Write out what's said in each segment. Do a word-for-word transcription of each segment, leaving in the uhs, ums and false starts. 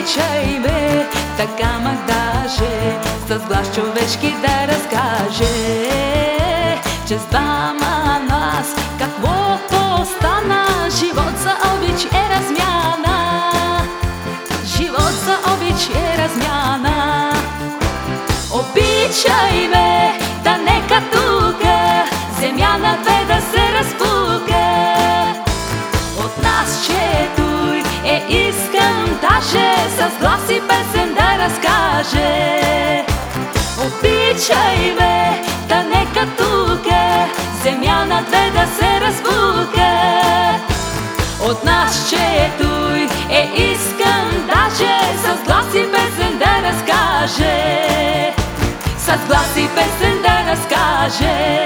обичай ме, така ма даже с глас човешки да разкаже, че с двама нас каквото стана, живот за обич е размяна, живот за обич е размяна. Обичай ме, да нека тука земя на две да се разпука. От нас четуй е искам даже с глас и песен да разкаже. Обичай ме, да нека тука земя на две да се разпука. От нас четуй е искам даже с глас и песен да разкаже, с глас и песен да разкаже.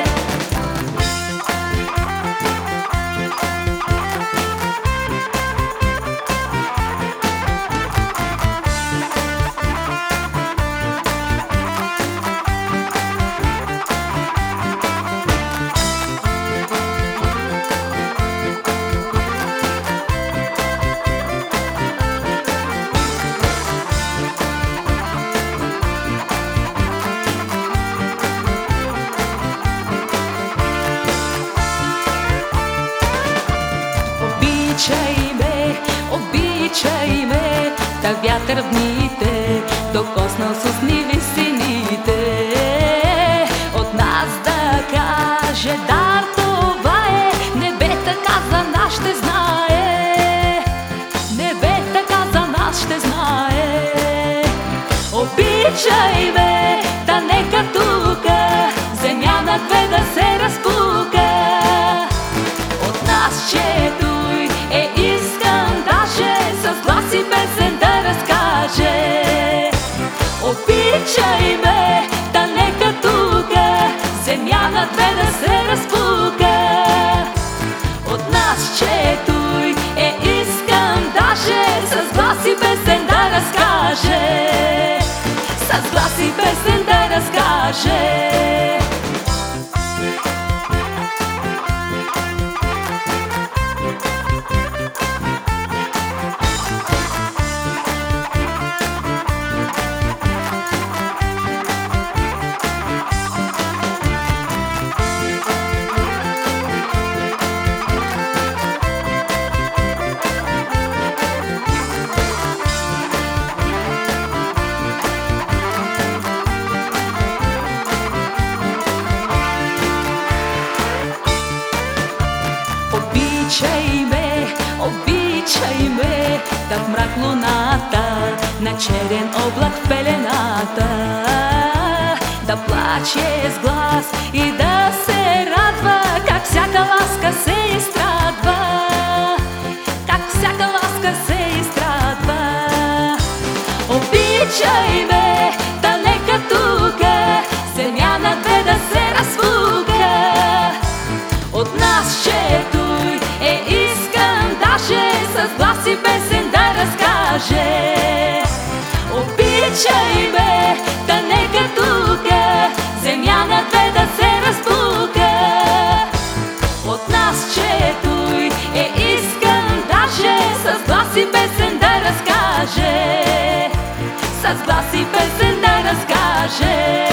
Обичай ме, обичай ме, та вятър в дните докоснал с устни висините. От нас да каже дар това е, небе така за нас ще знае, небе така за нас ще знае. Обичай ме, та нека тука земя на две да се разпука. От нас чето е искам даже с глас и песен да разкаже. Обичай ме, да нека тука земя на две да се разпука. От нас четуй е искам даже с глас и песен да разкаже, с глас и песен да разкаже. Обичай ме, обичай ме, да в мрак луната, на черен облак в пелената, да плаче с глас и да се радва, как всяка ласка се изстрадва, как всяка ласка се изстрадва. Обичай ме, да нека тука земя на две да се разпука. От нас четуй е искам даже с глас и песен да разкаже. Обичай ме, да нека тука земя на две да се разпука. От нас четуй е искам даже с глас и песен да разкаже, с глас и песен да разкаже.